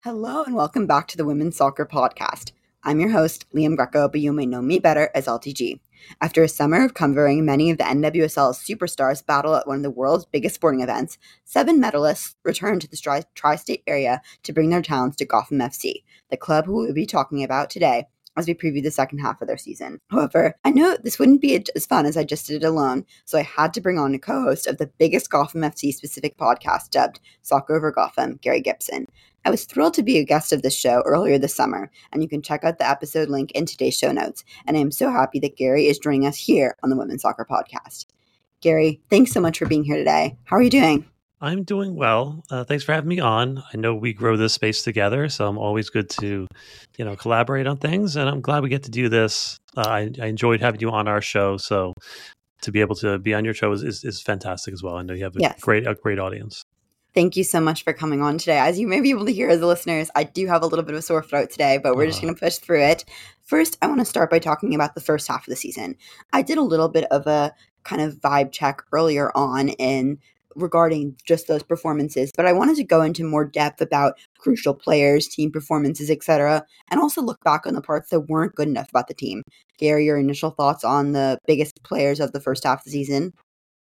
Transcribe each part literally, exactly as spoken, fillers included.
Hello and welcome back to the Women's Soccer Podcast. I'm your host, Liam Greco, but you may know me better as L T G. After a summer of covering many of the N W S L's superstars battle at one of the world's biggest sporting events, seven medalists returned to the tri- tri-state area to bring their talents to Gotham F C, the club who we'll be talking about today as we preview the second half of their season. However, I know this wouldn't be as fun as I just did it alone, so I had to bring on a co-host of the biggest Gotham F C specific podcast dubbed Soccer Over Gotham, Gary Gibson. I was thrilled to be a guest of this show earlier this summer, and you can check out the episode link in today's show notes. And I am so happy that Gary is joining us here on the Women's Soccer Podcast. Gary, thanks so much for being here today. How are you doing? I'm doing well. Uh, thanks for having me on. I know we grow this space together, so I'm always good to, you know, collaborate on things. And I'm glad we get to do this. Uh, I, I enjoyed having you on our show, so to be able to be on your show is, is, is fantastic as well. I know you have a Yes. great a great audience. Thank you so much for coming on today. As you may be able to hear as the listeners, I do have a little bit of a sore throat today, but we're uh, just going to push through it. First, I want to start by talking about the first half of the season. I did a little bit of a kind of vibe check earlier on in regarding just those performances, but I wanted to go into more depth about crucial players, team performances, et cetera, and also look back on the parts that weren't good enough about the team. Gary, your initial thoughts on the biggest players of the first half of the season?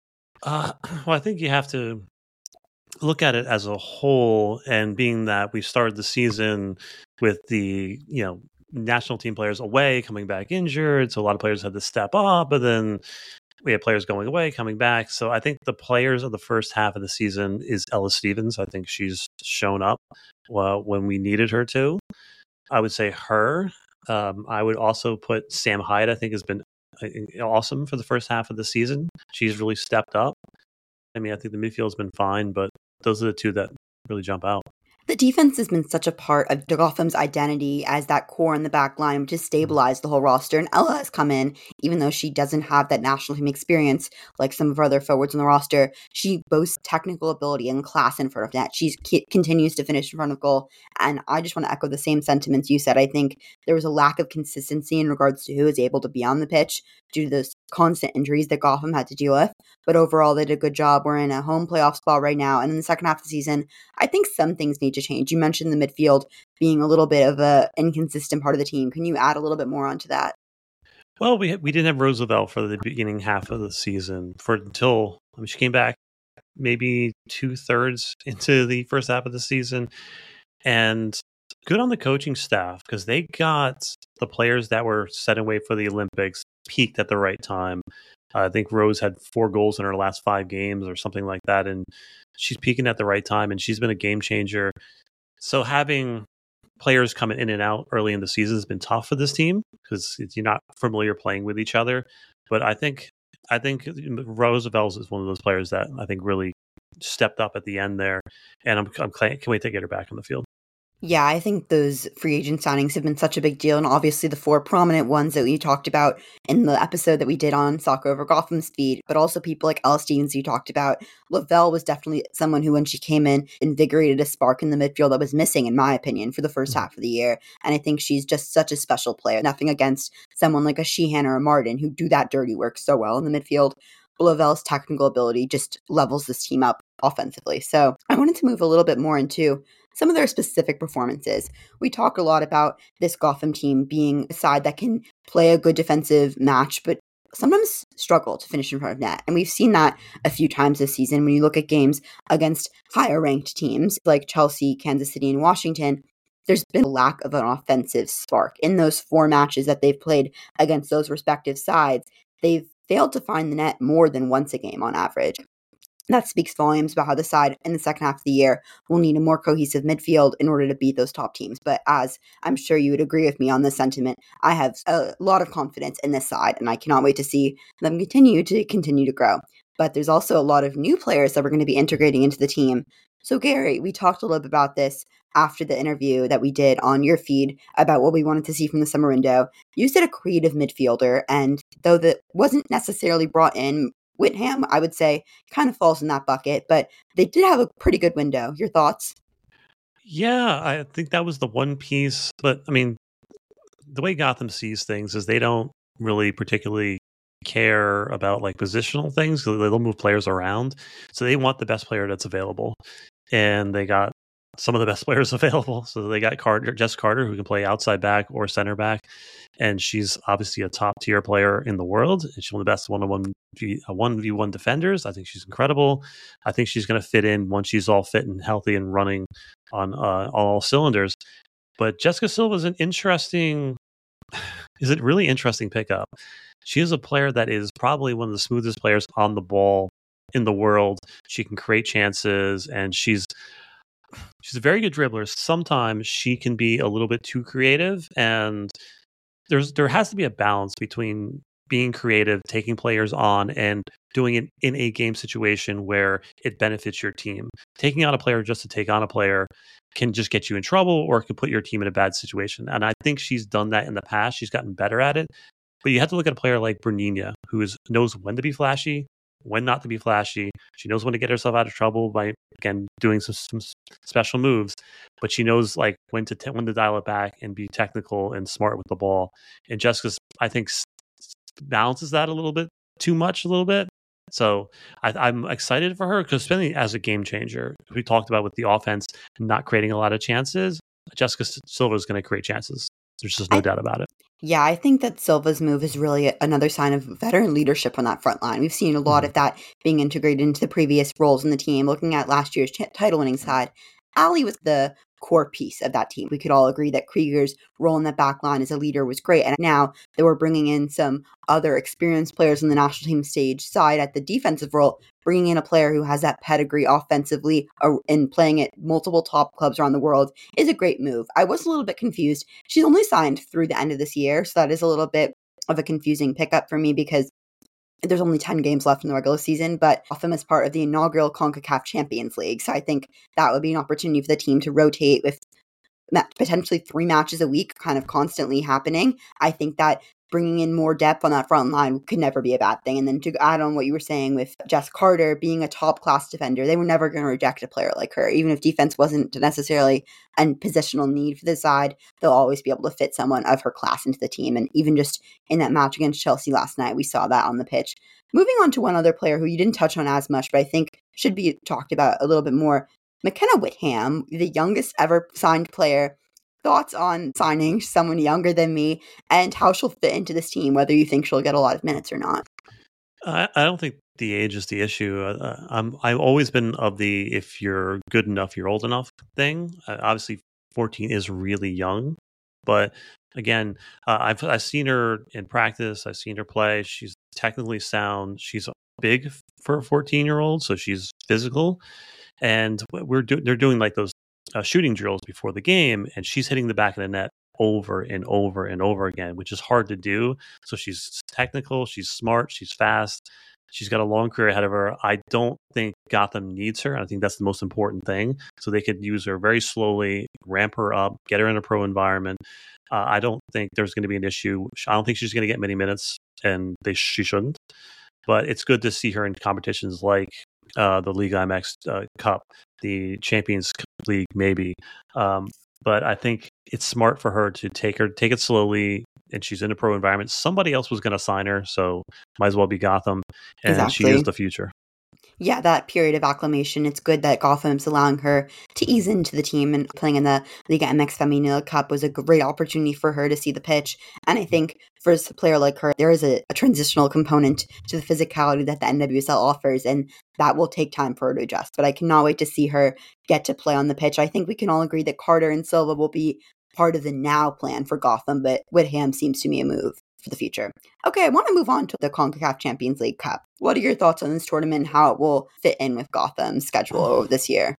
Uh, well, I think you have to look at it as a whole, and being that we started the season with the, you know, national team players away, coming back injured, so a lot of players had to step up, but then we had players going away, coming back. So I think the players of the first half of the season is Ella Stevens. I think she's shown up well when we needed her to. I would say her. Um, I would also put Sam Hyde. I think has been awesome for the first half of the season. She's really stepped up. I mean, I think the midfield's been fine, but those are the two that really jump out. The defense has been such a part of Gotham's identity as that core in the back line, which has stabilized the whole roster. And Ella has come in, even though she doesn't have that national team experience like some of our other forwards on the roster. She boasts technical ability and class in front of net. She continues to finish in front of goal. And I just want to echo the same sentiments you said. I think there was a lack of consistency in regards to who is able to be on the pitch due to those constant injuries that Gotham had to deal with. But overall, they did a good job. We're in a home playoff spot right now. And in the second half of the season, I think some things need to change. You mentioned the midfield being a little bit of a inconsistent part of the team. Can you add a little bit more onto that? Well, we we didn't have Roosevelt for the beginning half of the season for until I mean, she came back maybe two thirds into the first half of the season, and good on the coaching staff because they got the players that were set away for the Olympics peaked at the right time. Uh, I think Rose had four goals in her last five games or something like that, and she's peaking at the right time, and she's been a game changer. So having players coming in and out early in the season has been tough for this team because you're not familiar playing with each other. But I think I think Roosevelt is one of those players that I think really stepped up at the end there, and I'm I'm can't wait to get her back on the field. Yeah, I think those free agent signings have been such a big deal. And obviously the four prominent ones that we talked about in the episode that we did on Soccer Over Gotham's feed, but also people like Ella Stevens you talked about. Lavelle was definitely someone who, when she came in, invigorated a spark in the midfield that was missing, in my opinion, for the first mm-hmm. half of the year. And I think she's just such a special player. Nothing against someone like a Sheehan or a Martin who do that dirty work so well in the midfield. Lavelle's technical ability just levels this team up offensively. So I wanted to move a little bit more into some of their specific performances. We talk a lot about this Gotham team being a side that can play a good defensive match, but sometimes struggle to finish in front of net. And we've seen that a few times this season when you look at games against higher ranked teams like Chelsea, Kansas City, and Washington. There's been a lack of an offensive spark. In those four matches that they've played against those respective sides, they've failed to find the net more than once a game on average. That speaks volumes about how the side in the second half of the year will need a more cohesive midfield in order to beat those top teams. But as I'm sure you would agree with me on this sentiment, I have a lot of confidence in this side, and I cannot wait to see them continue to continue to grow. But there's also a lot of new players that we're going to be integrating into the team. So Gary, we talked a little bit about this after the interview that we did on your feed about what we wanted to see from the summer window. You said a creative midfielder, and though that wasn't necessarily brought in, Whittingham, I would say, kind of falls in that bucket, but they did have a pretty good window. Your thoughts? Yeah, I think that was the one piece. But, I mean, the way Gotham sees things is they don't really particularly care about, like, positional things because they'll move players around. So they want the best player that's available. And they got some of the best players available. So they got Carter, Jess Carter, who can play outside back or center back, and she's obviously a top tier player in the world. And she's one of the best one on one one v one defenders. I think she's incredible. I think she's going to fit in once she's all fit and healthy and running on uh, all cylinders. But Jessica Silva is an interesting, is a really interesting pickup. She is a player that is probably one of the smoothest players on the ball in the world. She can create chances, and she's she's a very good dribbler. Sometimes she can be a little bit too creative, and there's there has to be a balance between being creative, taking players on, and doing it in a game situation where it benefits your team. Taking on a player just to take on a player can just get you in trouble, or it can put your team in a bad situation. And I think she's done that in the past. She's gotten better at it. But you have to look at a player like Bernina, who is knows when to be flashy, when not to be flashy. She knows when to get herself out of trouble by, again, doing some, some special moves. But she knows like when to t- when to dial it back and be technical and smart with the ball. And Jessica's, I think, s- balances that a little bit too much, a little bit. So I, I'm excited for her because especially as a game changer, we talked about with the offense not creating a lot of chances. Jessica Silva is going to create chances. There's just no I doubt about it. Yeah, I think that Silva's move is really another sign of veteran leadership on that front line. We've seen a lot Mhm. of that being integrated into the previous roles in the team. Looking at last year's ch- title winning side, Allie was the core piece of that team. We could all agree that Krieger's role in that back line as a leader was great. And now that we're bringing in some other experienced players in the national team stage side at the defensive role, bringing in a player who has that pedigree offensively uh, and playing at multiple top clubs around the world is a great move. I was a little bit confused. She's only signed through the end of this year, so that is a little bit of a confusing pickup for me because there's only ten games left in the regular season, but Gotham is part of the inaugural CONCACAF Champions League. So I think that would be an opportunity for the team to rotate with potentially three matches a week kind of constantly happening. I think that bringing in more depth on that front line could never be a bad thing. And then to add on what you were saying with Jess Carter being a top class defender, they were never going to reject a player like her. Even if defense wasn't necessarily a positional need for the side, they'll always be able to fit someone of her class into the team. And even just in that match against Chelsea last night, we saw that on the pitch. Moving on to one other player who you didn't touch on as much, but I think should be talked about a little bit more, McKenna Whitham, the youngest ever signed player. Thoughts on signing someone younger than me and how she'll fit into this team, whether you think she'll get a lot of minutes or not? I, I don't think the age is the issue. Uh, I'm I've always been of the if you're good enough, you're old enough thing. Uh, obviously, fourteen is really young, but again, uh, I've I've seen her in practice. I've seen her play. She's technically sound. She's big for a fourteen year old, so she's physical. And we're do- they're doing like those uh, shooting drills before the game, and she's hitting the back of the net over and over and over again, which is hard to do. So she's technical, she's smart, she's fast, she's got a long career ahead of her. I don't think Gotham needs her. I think that's the most important thing. So they could use her very slowly, ramp her up, get her in a pro environment. Uh, I don't think there's going to be an issue. I don't think she's going to get many minutes, and they she shouldn't. But it's good to see her in competitions like uh, the Liga M X uh, Cup, the Champions League, maybe. Um, but I think it's smart for her to take her, take it slowly, and she's in a pro environment. Somebody else was going to sign her, so might as well be Gotham, and Exactly. she is the future. Yeah, that period of acclimation, it's good that Gotham's allowing her to ease into the team, and playing in the Liga M X Femenil Cup was a great opportunity for her to see the pitch. And I think for a player like her, there is a, a transitional component to the physicality that the N W S L offers, and that will take time for her to adjust. But I cannot wait to see her get to play on the pitch. I think we can all agree that Carter and Silva will be part of the now plan for Gotham, but Whitham seems to me a move for the future. Okay, I want to move on to the CONCACAF Champions League Cup. What are your thoughts on this tournament, how it will fit in with Gotham's schedule this year?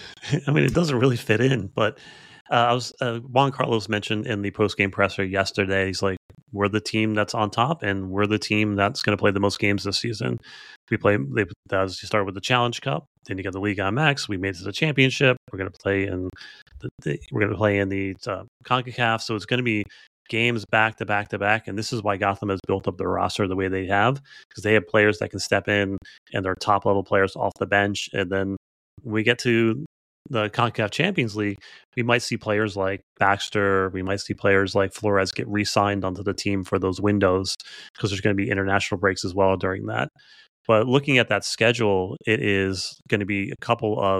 I mean, it doesn't really fit in, but uh, I was uh, Juan Carlos mentioned in the post game presser yesterday. He's like, "We're the team that's on top, and we're the team that's going to play the most games this season. We play. They, as you start with the Challenge Cup, then you got the Liga M X. We made it to the championship. We're going to play in the, the we're going to play in the uh, CONCACAF. So it's going to be games back to back to back, and this is why Gotham has built up their roster the way they have, because they have players that can step in and they're top level players off the bench, and then when we get to the CONCACAF Champions League, we might see players like Baxter, we might see players like Flores get re-signed onto the team for those windows, because there's going to be international breaks as well during that. But looking at that schedule, it is going to be a couple of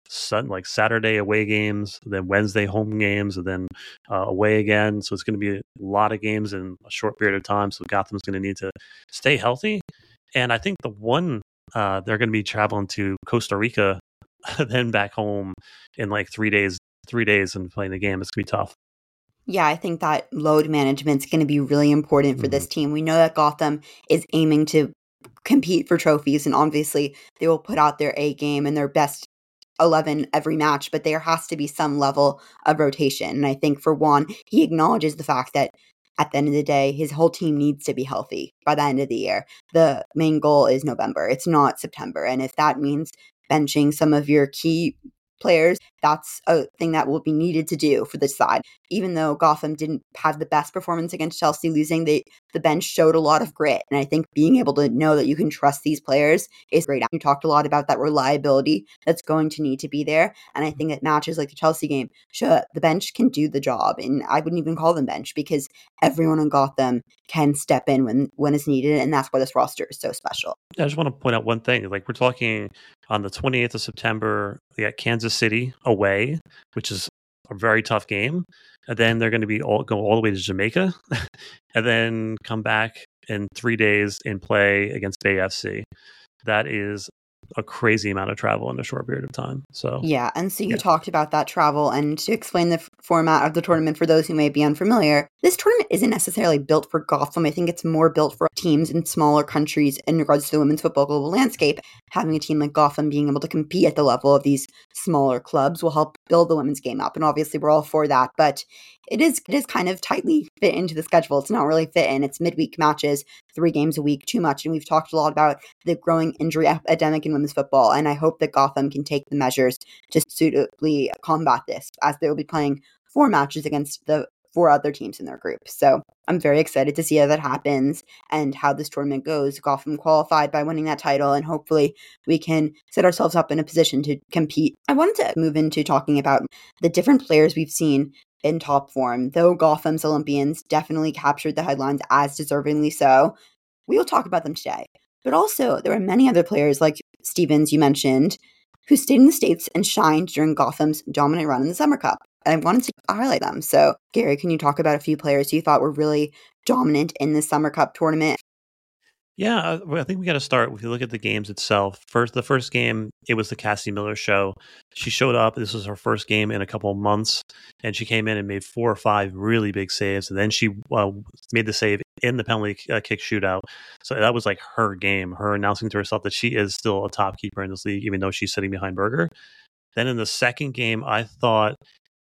sun, like Saturday away games, then Wednesday home games, and then uh, away again. So it's going to be a lot of games in a short period of time. So Gotham's going to need to stay healthy. And I think the one uh, they're going to be traveling to Costa Rica, then back home in like three days, three days and playing the game. It's going to be tough. Yeah, I think that load management is going to be really important for Mm-hmm. this team. We know that Gotham is aiming to compete for trophies, and obviously they will put out their A game and their best eleven every match, but there has to be some level of rotation. And I think for Juan, he acknowledges the fact that at the end of the day, his whole team needs to be healthy by the end of the year. The main goal is November. It's not September. And if that means benching some of your key players, that's a thing that will be needed to do for this side. Even though Gotham didn't have the best performance against Chelsea losing, they, the bench showed a lot of grit. And I think being able to know that you can trust these players is great. You talked a lot about that reliability that's going to need to be there. And I think that matches like the Chelsea game show that the bench can do the job. And I wouldn't even call them bench because everyone on Gotham can step in when, when it's needed. And that's why this roster is so special. I just want to point out one thing. Like, we're talking on the twenty-eighth of September, they got Kansas City away, which is a very tough game. And then they're going to be all go all the way to Jamaica and then come back in three days and play against Bay F C. That is a crazy amount of travel in a short period of time. So yeah, and so you yeah. talked about that travel, and to explain the f- format of the tournament for those who may be unfamiliar, this tournament isn't necessarily built for Gotham. I think it's more built for teams in smaller countries in regards to the women's football global landscape. Having a team like Gotham being able to compete at the level of these smaller clubs will help build the women's game up, and obviously we're all for that, but it is it is kind of tightly fit into the schedule. It's not really fit in. It's midweek matches, three games a week, too much, and we've talked a lot about the growing injury epidemic in women's football, and I hope that Gotham can take the measures to suitably combat this, as they will be playing four matches against the four other teams in their group. So I'm very excited to see how that happens and how this tournament goes. Gotham qualified by winning that title, and hopefully we can set ourselves up in a position to compete. I wanted to move into talking about the different players we've seen in top form. Though Gotham's Olympians definitely captured the headlines, as deservingly so, we will talk about them today. But also, there are many other players like Stevens, you mentioned, who stayed in the States and shined during Gotham's dominant run in the Summer Cup. And I wanted to highlight them. So, Gary, can you talk about a few players you thought were really dominant in the Summer Cup tournament? Yeah, I, well, I think we got to start. If you look at the games itself, first the first game, it was the Cassie Miller show. She showed up. This was her first game in a couple of months, and she came in and made four or five really big saves. And then she uh, made the save in the penalty uh, kick shootout. So that was like her game. Her announcing to herself that she is still a top keeper in this league, even though she's sitting behind Berger. Then in the second game, I thought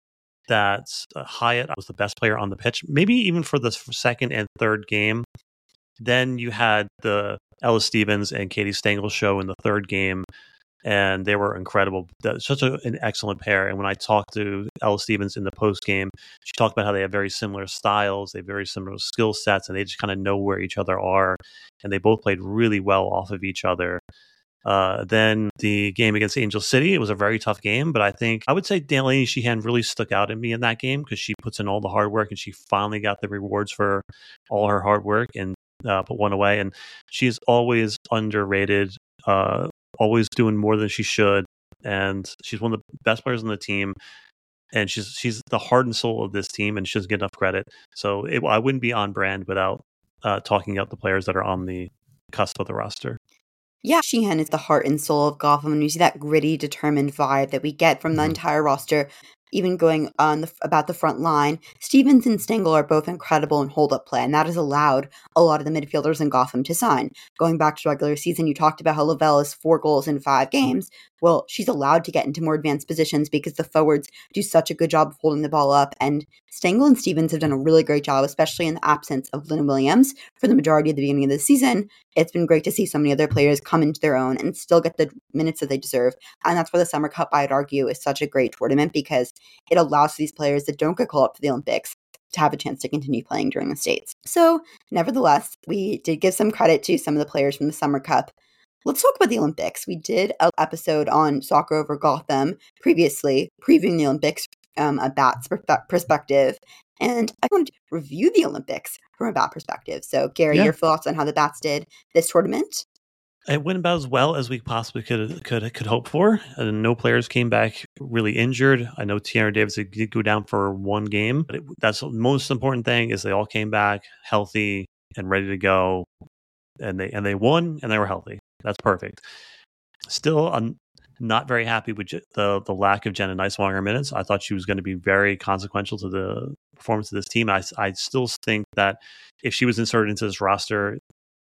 that uh, Hyatt was the best player on the pitch, maybe even for the second and third game. Then you had the Ella Stevens and Katie Stengel show in the third game, and they were incredible. That's such a, an excellent pair. And when I talked to Ella Stevens in the post game, she talked about how they have very similar styles, they have very similar skill sets, and they just kind of know where each other are. And they both played really well off of each other. Uh, then the game against Angel City, it was a very tough game, but I think I would say Delaney Sheehan really stuck out at me in that game because she puts in all the hard work and she finally got the rewards for all her hard work and uh, put one away. And she's always underrated, uh, always doing more than she should. And she's one of the best players on the team. And she's she's the heart and soul of this team, and she doesn't get enough credit. So it, I wouldn't be on brand without uh, talking about the players that are on the cusp of the roster. Yeah, Sheehan is the heart and soul of Gotham, and you see that gritty, determined vibe that we get from the Mhm. entire roster. Even going on the, about the front line, Stevens and Stengel are both incredible in hold-up play, and that has allowed a lot of the midfielders in Gotham to sign. Going back to regular season, you talked about how Lavelle is four goals in five games. Well, she's allowed to get into more advanced positions because the forwards do such a good job of holding the ball up, and Stengel and Stevens have done a really great job, especially in the absence of Lynn Williams for the majority of the beginning of the season. It's been great to see so many other players come into their own and still get the minutes that they deserve. And that's why the Summer Cup, I'd argue, is such a great tournament because it allows these players that don't get called up to the Olympics to have a chance to continue playing during the States. So, nevertheless, we did give some credit to some of the players from the Summer Cup. Let's talk about the Olympics. We did an episode on Soccer Over Gotham previously, previewing the Olympics um, a bat's perspective. And I wanted to review the Olympics from a bat perspective. So, Gary, Yeah. your thoughts on how the bats did this tournament? It went about as well as we possibly could could could hope for. And no players came back really injured. I know Tiara Davis did go down for one game, but it, that's the most important thing is they all came back healthy and ready to go, and they and they won and they were healthy. That's perfect. Still, I'm not very happy with the the lack of Jenna Neiswanger minutes. I thought she was going to be very consequential to the performance of this team. I I still think that if she was inserted into this roster,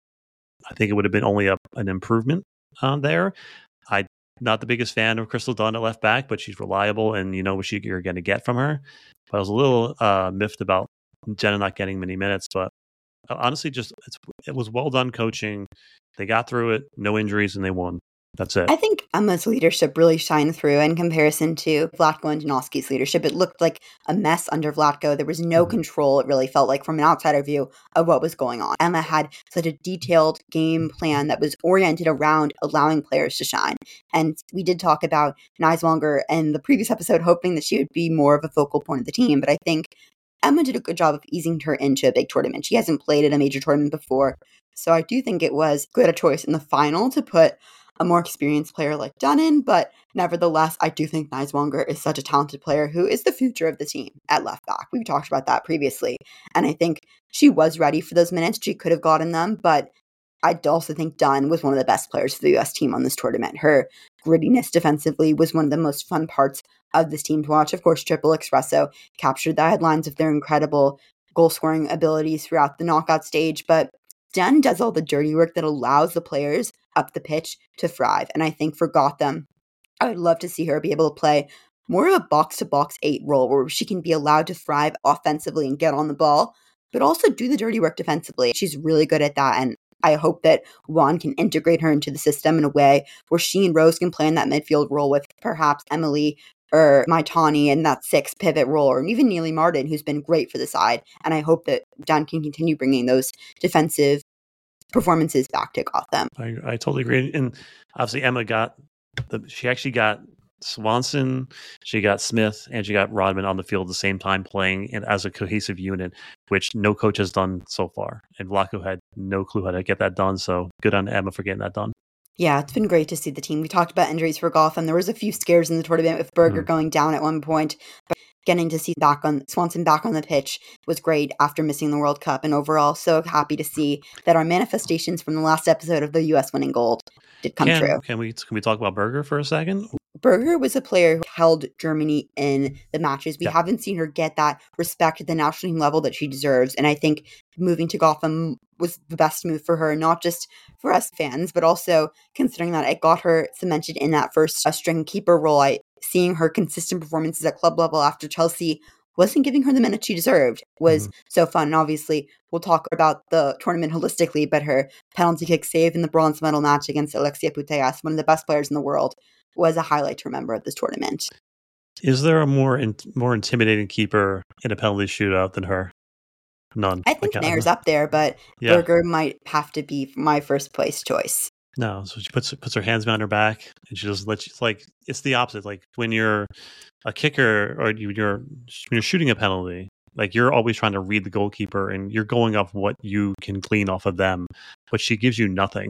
I think it would have been only a, an improvement um, there. I'm not the biggest fan of Crystal Dunn at left back, but she's reliable and you know what she, you're going to get from her. But I was a little uh, miffed about Jenna not getting many minutes. But honestly, just it's, it was well done coaching. They got through it, no injuries, and they won. That's it. I think Emma's leadership really shined through in comparison to Vlatko and Janoski's leadership. It looked like a mess under Vlatko. There was no mm-hmm. control, it really felt like, from an outsider view of what was going on. Emma had such a detailed game plan that was oriented around allowing players to shine. And we did talk about Neiswanger in the previous episode, hoping that she would be more of a focal point of the team. But I think Emma did a good job of easing her into a big tournament. She hasn't played at a major tournament before. So I do think it was good a choice in the final to put a more experienced player like Dunnan, but nevertheless, I do think Neiswanger is such a talented player who is the future of the team at left back. We've talked about that previously, and I think she was ready for those minutes. She could have gotten them, but I also think Dunn was one of the best players for the U S team on this tournament. Her grittiness defensively was one of the most fun parts of this team to watch. Of course, Triple Espresso captured the headlines of their incredible goal-scoring abilities throughout the knockout stage, but Dunn does all the dirty work that allows the players up the pitch to thrive. And I think for Gotham, I would love to see her be able to play more of a box-to-box eight role where she can be allowed to thrive offensively and get on the ball, but also do the dirty work defensively. She's really good at that. And I hope that Juan can integrate her into the system in a way where she and Rose can play in that midfield role with perhaps Emily or Maitani in that six pivot role, or even Neely Martin, who's been great for the side. And I hope that Dunn can continue bringing those defensive performances back to Gotham. I, I totally agree. And obviously Emma got, the she actually got Swanson, she got Smith, and she got Rodman on the field at the same time playing in, as a cohesive unit, which no coach has done so far. And Vlatko had no clue how to get that done. So good on Emma for getting that done. Yeah, it's been great to see the team. We talked about injuries for Gotham. There was a few scares in the tournament with Berger mm. going down at one point, but getting to see back on Swanson back on the pitch was great after missing the World Cup. And overall, so happy to see that our manifestations from the last episode of the U S winning gold did come can, true. Can we can we talk about Berger for a second? Berger was a player who held Germany in the matches. We yeah. haven't seen her get that respect at the national team level that she deserves. And I think moving to Gotham was the best move for her, not just for us fans, but also considering that it got her cemented in that first uh, string keeper role. I, seeing her consistent performances at club level after Chelsea wasn't giving her the minutes she deserved was mm-hmm. so fun. And obviously, we'll talk about the tournament holistically, but her penalty kick save in the bronze medal match against Alexia Putellas, one of the best players in the world, was a highlight to remember of this tournament. Is there a more in, more intimidating keeper in a penalty shootout than her? None. I think Nair's up there, but yeah. Berger might have to be my first place choice. No, so she puts puts her hands behind her back and she just lets you, like, it's the opposite. Like when you're a kicker or you, you're when you're shooting a penalty, like you're always trying to read the goalkeeper and you're going off what you can clean off of them, but she gives you nothing.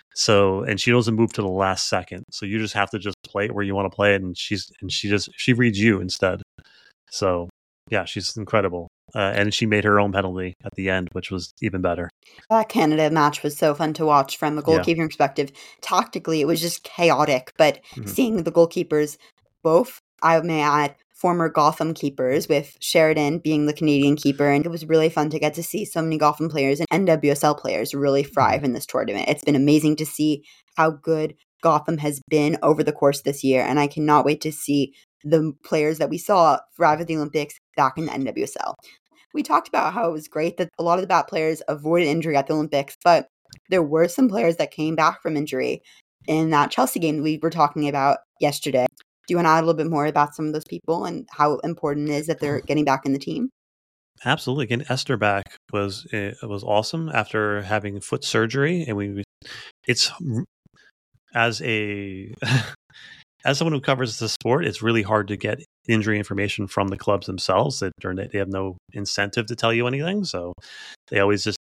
So, and she doesn't move to the last second. So you just have to just play it where you want to play it. And she's, and she just, she reads you instead. So yeah, she's incredible. Uh, and she made her own penalty at the end, which was even better. That Canada match was so fun to watch from a goalkeeping yeah. perspective. Tactically, it was just chaotic, but mm-hmm. seeing the goalkeepers, both, I may add, former Gotham keepers, with Sheridan being the Canadian keeper. And it was really fun to get to see so many Gotham players and N W S L players really thrive in this tournament. It's been amazing to see how good Gotham has been over the course of this year. And I cannot wait to see the players that we saw thrive at the Olympics back in the N W S L. We talked about how it was great that a lot of the bad players avoided injury at the Olympics, but there were some players that came back from injury in that Chelsea game that we were talking about yesterday. Do you want to add a little bit more about some of those people and how important it is that they're getting back in the team? Absolutely. Again, Esther back was it was awesome after having foot surgery, and we it's as a as someone who covers the sport, it's really hard to get injury information from the clubs themselves. That they have no incentive to tell you anything, so they always just they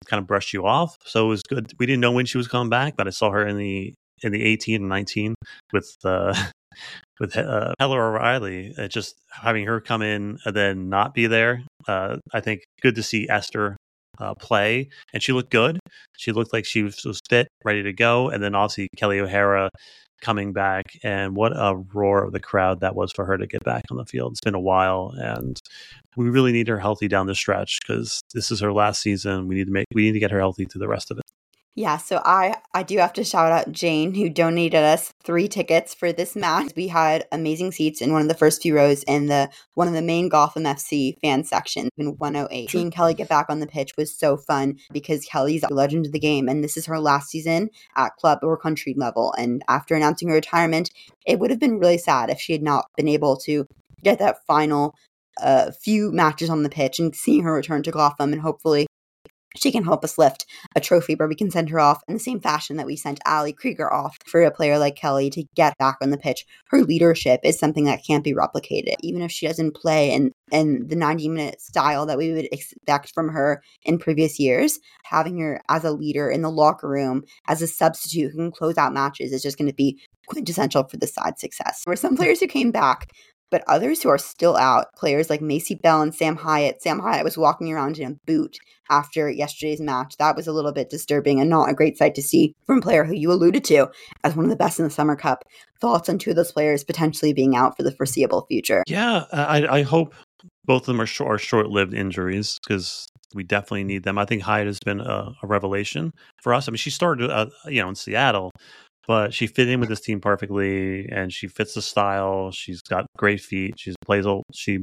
kind of brushed you off. So it was good. We didn't know when she was coming back, but I saw her in the in the eighteen and nineteen with uh, with uh, Heather O'Reilly. Uh, just having her come in and then not be there. Uh, I think good to see Esther uh, play, and she looked good. She looked like she was, was fit, ready to go. And then obviously Kelly O'Hara coming back, and what a roar of the crowd that was for her to get back on the field. It's been a while, and we really need her healthy down the stretch because this is her last season. We need to make we need to get her healthy through the rest of it. Yeah, so I I do have to shout out Jane, who donated us three tickets for this match. We had amazing seats in one of the first few rows in the one of the main Gotham F C fan sections in one oh eight. Seeing Kelly get back on the pitch was so fun because Kelly's a legend of the game, and this is her last season at club or country level. And after announcing her retirement, it would have been really sad if she had not been able to get that final uh, few matches on the pitch and seeing her return to Gotham, and hopefully she can help us lift a trophy where we can send her off in the same fashion that we sent Ali Krieger off for a player like Kelly to get back on the pitch. Her leadership is something that can't be replicated. Even if she doesn't play in, in the ninety-minute style that we would expect from her in previous years, having her as a leader in the locker room, as a substitute who can close out matches is just going to be quintessential for the side's success. There were some players who came back, but others who are still out, players like Macy Bell and Sam Hyatt. Sam Hyatt was walking around in a boot after yesterday's match. That was a little bit disturbing and not a great sight to see from a player who you alluded to as one of the best in the Summer Cup. Thoughts on two of those players potentially being out for the foreseeable future? Yeah, I, I hope both of them are, short, are short-lived injuries because we definitely need them. I think Hyatt has been a, a revelation for us. I mean, she started, uh, you know, in Seattle, but she fit in with this team perfectly, and she fits the style. She's got great feet. She plays. She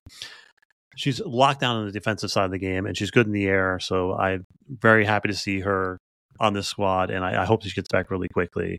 she's locked down on the defensive side of the game, and she's good in the air. So I'm very happy to see her on this squad, and I, I hope she gets back really quickly.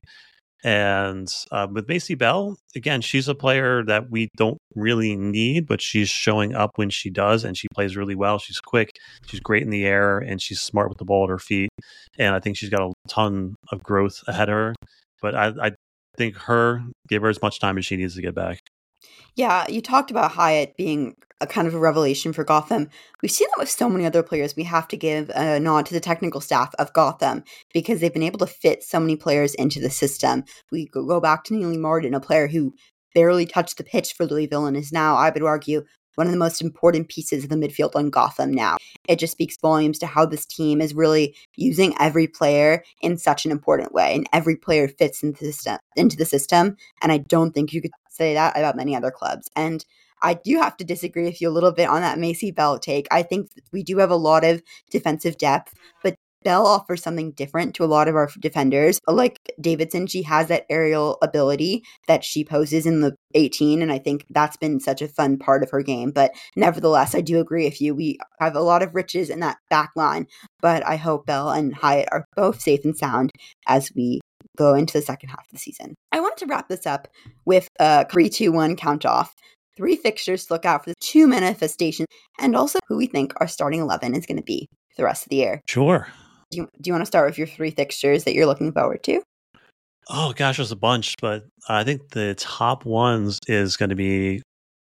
And uh, with Macy Bell, again, she's a player that we don't really need, but she's showing up when she does, and she plays really well. She's quick, she's great in the air, and she's smart with the ball at her feet. And I think she's got a ton of growth ahead of her. But I, I think her, give her as much time as she needs to get back. Yeah, you talked about Hyatt being a kind of a revelation for Gotham. We've seen that with so many other players. We have to give a nod to the technical staff of Gotham because they've been able to fit so many players into the system. We go back to Neely Martin, a player who barely touched the pitch for Louisville and is now, I would argue, one of the most important pieces of the midfield on Gotham now. It just speaks volumes to how this team is really using every player in such an important way, and every player fits into the system. Into the system, and I don't think you could say that about many other clubs. And I do have to disagree with you a little bit on that Macy Bell take. I think we do have a lot of defensive depth, but Bell offers something different to a lot of our defenders. Like Davidson, she has that aerial ability that she poses in the eighteen, and I think that's been such a fun part of her game. But nevertheless, I do agree with you. We have a lot of riches in that back line, but I hope Bell and Hyatt are both safe and sound as we go into the second half of the season. I wanted to wrap this up with a three two one count off. Three fixtures to look out for, the two manifestations, and also who we think our starting eleven is going to be for the rest of the year. Sure. Do you, do you want to start with your three fixtures that you're looking forward to? Oh, gosh, there's a bunch, but I think the top ones is going to be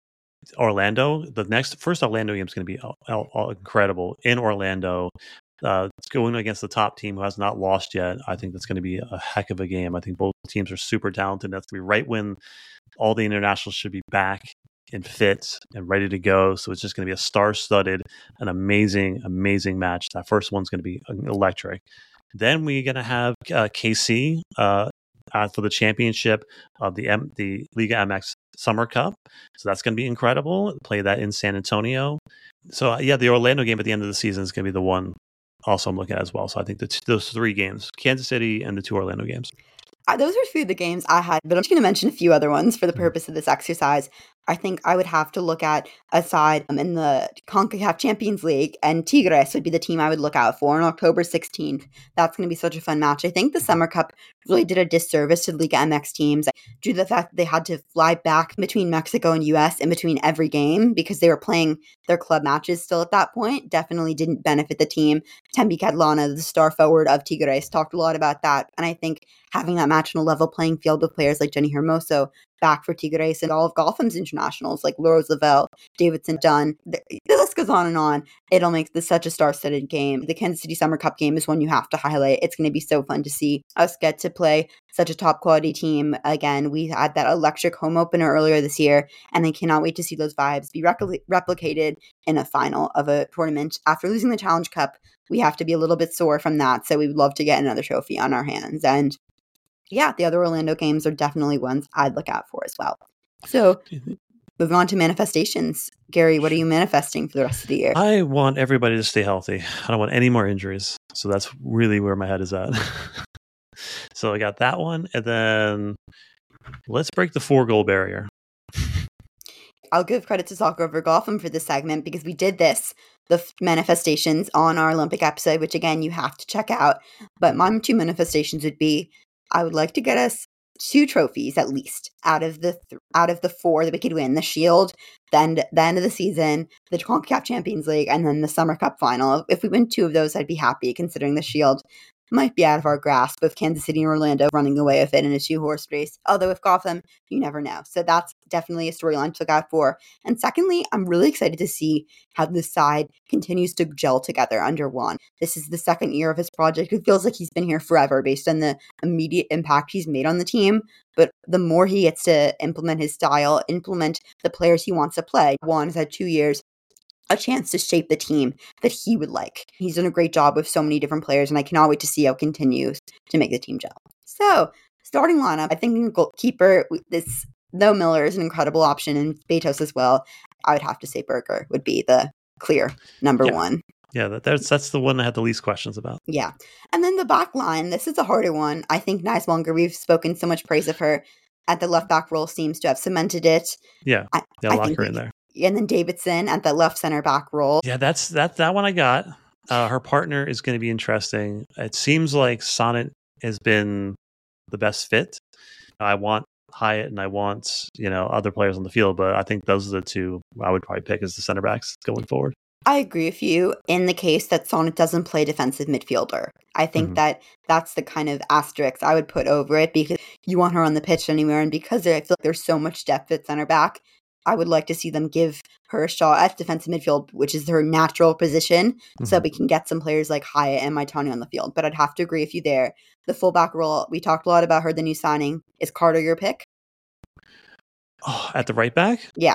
Orlando. The next first Orlando game is going to be all, all, all incredible in Orlando. Uh, it's going against the top team who has not lost yet. I think that's going to be a heck of a game. I think both teams are super talented. That's going to be right when all the internationals should be back and fit and ready to go. So it's just going to be a star-studded, an amazing, amazing match. That first one's going to be electric. Then we're going to have uh, K C uh, uh, for the championship of the M- the Liga M X Summer Cup. So that's going to be incredible. Play that in San Antonio. So uh, yeah, the Orlando game at the end of the season is going to be the one also I'm looking at as well. So I think the t- those three games, Kansas City and the two Orlando games. Uh, those are a few of the games I had, but I'm just going to mention a few other ones for the purpose of this exercise. I think I would have to look at a side um, in the CONCACAF Champions League, and Tigres would be the team I would look out for on October sixteenth. That's going to be such a fun match. I think the Summer Cup really did a disservice to the Liga M X teams due to the fact that they had to fly back between Mexico and U S in between every game because they were playing their club matches still at that point. Definitely didn't benefit the team. Tembi Catalana, the star forward of Tigres, talked a lot about that, and I think having that match on a level playing field with players like Jenny Hermoso back for Tigres and all of Gotham's internationals like Rose Lavelle, Davidson Dunn. The, the list goes on and on. It'll make this such a star-studded game. The Kansas City Summer Cup game is one you have to highlight. It's going to be so fun to see us get to play such a top-quality team again. We had that electric home opener earlier this year, and I cannot wait to see those vibes be repl- replicated in a final of a tournament. After losing the Challenge Cup, we have to be a little bit sore from that, so we would love to get another trophy on our hands. And yeah, the other Orlando games are definitely ones I'd look out for as well. So moving on to manifestations. Gary, what are you manifesting for the rest of the year? I want everybody to stay healthy. I don't want any more injuries. So that's really where my head is at. So I got that one. And then let's break the four goal barrier. I'll give credit to Soccer Over Gotham for this segment because we did this, the f- manifestations on our Olympic episode, which again, you have to check out. But my two manifestations would be, I would like to get us two trophies at least out of the th- out of the four that we could win: the Shield, then the end of the season, the CONCACAF Champions League, and then the Summer Cup final. If we win two of those, I'd be happy, considering the Shield might be out of our grasp with Kansas City and Orlando running away with it in a two-horse race. Although with Gotham, you never know. So that's definitely a storyline to look out for. And secondly, I'm really excited to see how this side continues to gel together under Juan. This is the second year of his project. It feels like he's been here forever based on the immediate impact he's made on the team. But the more he gets to implement his style, implement the players he wants to play, Juan has had two years a chance to shape the team that he would like. He's done a great job with so many different players, and I cannot wait to see how it continues to make the team gel. So, starting lineup, I think goalkeeper, this, though Miller is an incredible option, and Betos as well, I would have to say Berger would be the clear number yeah. one. Yeah, that, that's that's the one I had the least questions about. Yeah. And then the back line, this is a harder one. I think Nice Longer, we've spoken so much praise of her at the left back role, seems to have cemented it. Yeah, I, yeah, I lock think her we, in there. And then Davidson at the left center back role. Yeah, that's that that one I got. Uh, her partner is going to be interesting. It seems like Sonnet has been the best fit. I want Hyatt and I want, you know, other players on the field, but I think those are the two I would probably pick as the center backs going forward. I agree with you in the case that Sonnet doesn't play defensive midfielder. I think mm-hmm. that that's the kind of asterisk I would put over it because you want her on the pitch anywhere, and because I feel like there's so much depth at center back, I would like to see them give her a shot at defensive midfield, which is her natural position, mm-hmm. so we can get some players like Hyatt and Maitani on the field. But I'd have to agree with you there. The fullback role, we talked a lot about her, the new signing. Is Carter your pick? Oh, at the right back? Yeah.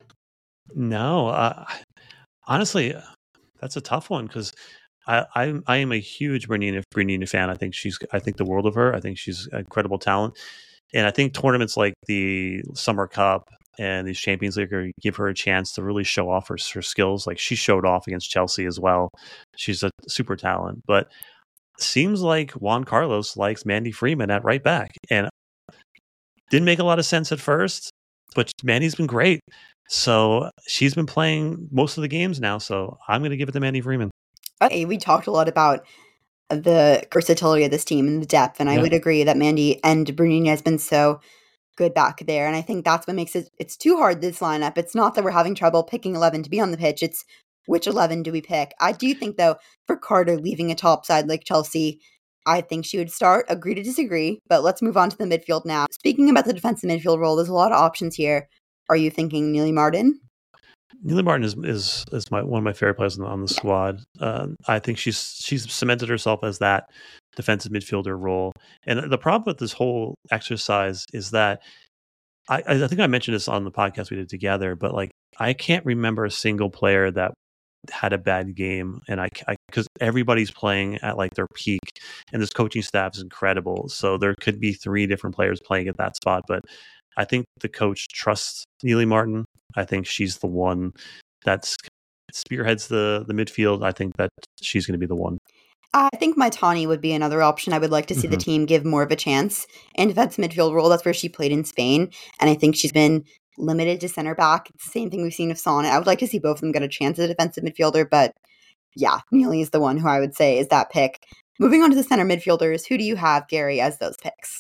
No, uh, honestly, that's a tough one because I, I I am a huge Bernina Bernina fan. I think she's I think the world of her. I think she's an incredible talent, and I think tournaments like the Summer Cup and these Champions League are give her a chance to really show off her, her skills. Like she showed off against Chelsea as well. She's a super talent, but seems like Juan Carlos likes Mandy Freeman at right back, and didn't make a lot of sense at first, but Mandy's been great. So she's been playing most of the games now. So I'm going to give it to Mandy Freeman. Okay, we talked a lot about the versatility of this team and the depth, and I yeah. would agree that Mandy and Bernina has been so good back there, and I think that's what makes it it's too hard, this lineup. It's not that we're having trouble picking eleven to be on the pitch, it's which eleven do we pick. I do think though, for Carter leaving a top side like Chelsea, I think she would start. Agree to disagree, but let's move on to the midfield now. Speaking about the defensive midfield role, there's a lot of options here. Are you thinking Neely Martin? Neely Martin is is is my one of my favorite players on the, on the squad. Uh, I think she's she's cemented herself as that defensive midfielder role. And the problem with this whole exercise is that I, I think I mentioned this on the podcast we did together, but like I can't remember a single player that had a bad game, and I because everybody's playing at like their peak, and this coaching staff is incredible. So there could be three different players playing at that spot, but I think the coach trusts Neely Martin. I think she's the one that spearheads the the midfield. I think that she's going to be the one. I think Maitani would be another option. I would like to see mm-hmm. the team give more of a chance in defense midfield role. That's where she played in Spain, and I think she's been limited to center back. It's the same thing we've seen with Sonnet. I would like to see both of them get a chance as a defensive midfielder, but yeah, Neely is the one who I would say is that pick. Moving on to the center midfielders, who do you have, Gary, as those picks?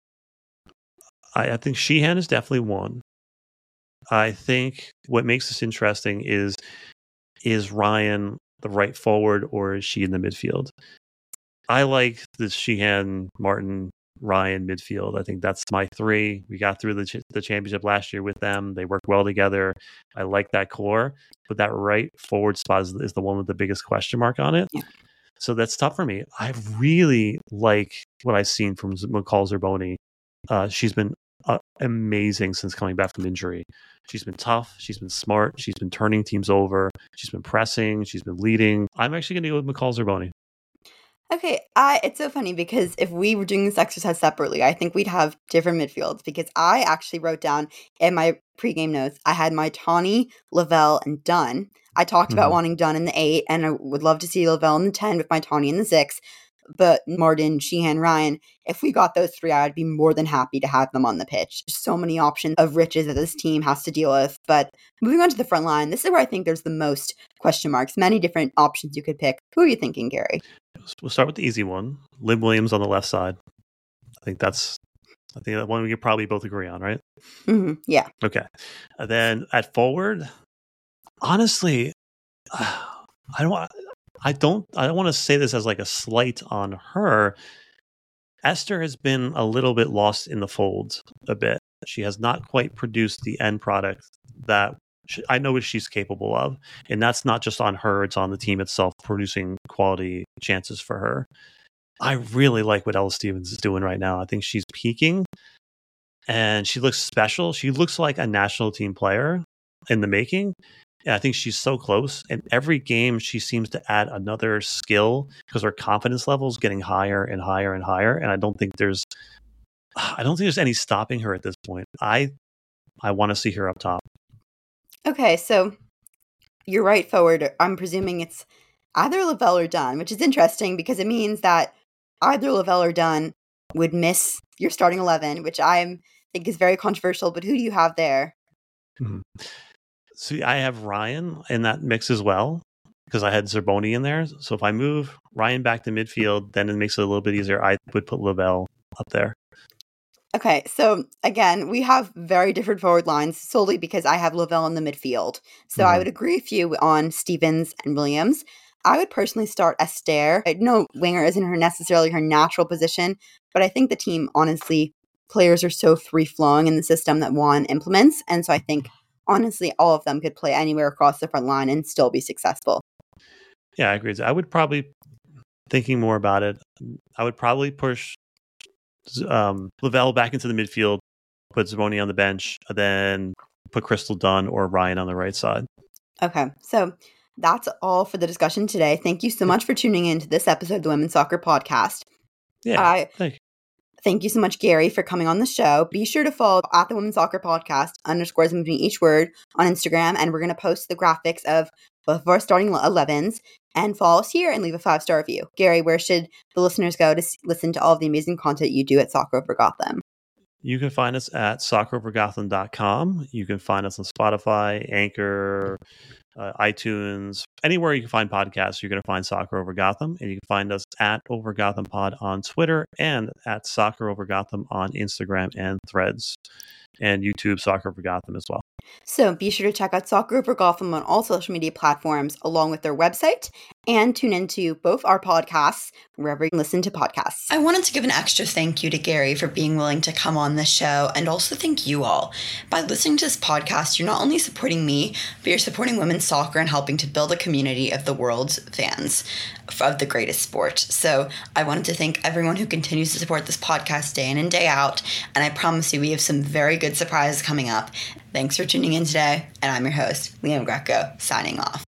I, I think Sheehan is definitely one. I think what makes this interesting is is Ryan the right forward or is she in the midfield? I like the Sheehan Martin Ryan midfield. I think that's my three. We got through the ch- the championship last year with them. They worked well together. I like that core, but that right forward spot is, is the one with the biggest question mark on it. Yeah. So that's tough for me. I really like what I've seen from McCall Zerboni. Uh, she's been uh, amazing since coming back from injury. She's been tough. She's been smart. She's been turning teams over. She's been pressing. She's been leading. I'm actually going to go with McCall Zerboni. Okay, I it's so funny because if we were doing this exercise separately, I think we'd have different midfields because I actually wrote down in my pregame notes, I had my Tawny, Lavelle, and Dunn. I talked about Mhm. wanting Dunn in the eight, and I would love to see Lavelle in the ten with my Tawny in the six. But Martin, Sheehan, Ryan, if we got those three, I'd be more than happy to have them on the pitch. There's so many options of riches that this team has to deal with. But moving on to the front line, this is where I think there's the most question marks, many different options you could pick. Who are you thinking, Gary? We'll start with the easy one. Liv Williams on the left side. I think that's I think that one we could probably both agree on, right? Mm-hmm. Yeah. Okay. And then at forward, honestly, I don't want I don't I don't want to say this as like a slight on her. Esther has been a little bit lost in the fold a bit. She has not quite produced the end product that she, I know what she's capable of. And that's not just on her, it's on the team itself producing quality chances for her. I really like what Ella Stevens is doing right now. I think she's peaking and she looks special. She looks like a national team player in the making. And I think she's so close. And every game she seems to add another skill because her confidence level is getting higher and higher and higher. And I don't think there's I don't think there's any stopping her at this point. I I want to see her up top. Okay, so you're right forward. I'm presuming it's either Lavelle or Dunn, which is interesting because it means that either Lavelle or Dunn would miss your starting eleven, which I think is very controversial. But who do you have there? Mm-hmm. See, I have Ryan in that mix as well because I had Zerboni in there. So if I move Ryan back to midfield, then it makes it a little bit easier. I would put Lavelle up there. Okay, so again, we have very different forward lines solely because I have Lavelle in the midfield. So Mm-hmm. I would agree with you on Stevens and Williams. I would personally start Esther. I know winger isn't her necessarily her natural position, but I think the team, honestly, players are so free-flowing in the system that Juan implements. And so I think, honestly, all of them could play anywhere across the front line and still be successful. Yeah, I agree. I would probably, thinking more about it, I would probably push um, Lavelle back into the midfield, put Zerboni on the bench, and then put Crystal Dunn or Ryan on the right side. Okay, so that's all for the discussion today. Thank you so much for tuning in to this episode of the Women's Soccer Podcast. Yeah, uh, thank you. Thank you so much, Gary, for coming on the show. Be sure to follow at the Women's Soccer Podcast, underscores in between each word on Instagram, and we're going to post the graphics of both of our starting elevens. And follow us here and leave a five-star review. Gary, where should the listeners go to listen to all of the amazing content you do at Soccer Over Gotham? You can find us at soccer over gotham dot com. You can find us on Spotify, Anchor, uh, iTunes, anywhere you can find podcasts, you're going to find Soccer Over Gotham. And you can find us at Over Gotham Pod on Twitter and at Soccer Over Gotham on Instagram and Threads and YouTube, Soccer Over Gotham as well. So be sure to check out Soccer Over Gotham on all social media platforms along with their website and tune into both our podcasts wherever you listen to podcasts. I wanted to give an extra thank you to Gary for being willing to come on this show and also thank you all. By listening to this podcast, you're not only supporting me, but you're supporting women's soccer and helping to build a community of the world's fans of the greatest sport. So I wanted to thank everyone who continues to support this podcast day in and day out, and I promise you we have some very good surprises coming up. Thanks for tuning in today, and I'm your host, Liam Greco, signing off.